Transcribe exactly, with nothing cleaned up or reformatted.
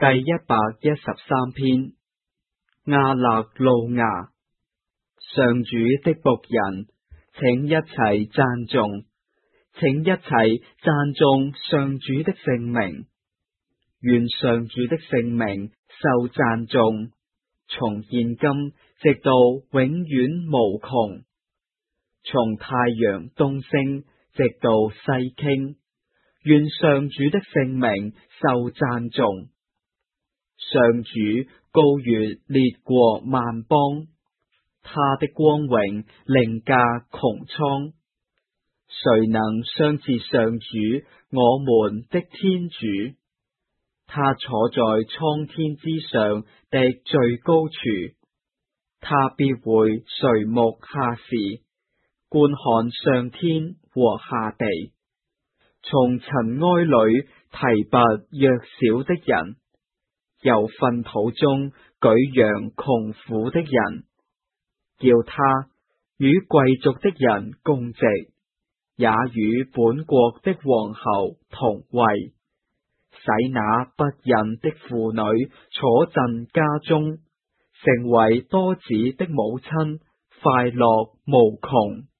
第一百一十三篇，亞勒路亞。上主的僕人，請一齊讚頌，請一齊讚頌上主的聖名。願上主的聖名受讚頌，從現今直到永遠無窮。從太陽東升直到西傾，願上主的聖名受讚頌。上主高越列國萬邦，他的光榮凌駕穹蒼。誰能相似上主我們的天主？他坐在蒼天之上的最高處，他必會垂目下視，觀看上天和下地，從塵埃裏提拔弱小的人，由糞土中舉揚窮苦的人，叫他與貴族的人共席，也與本國的王侯同位，使那不孕的婦女坐鎮家中，成為多子的母親，快樂無窮。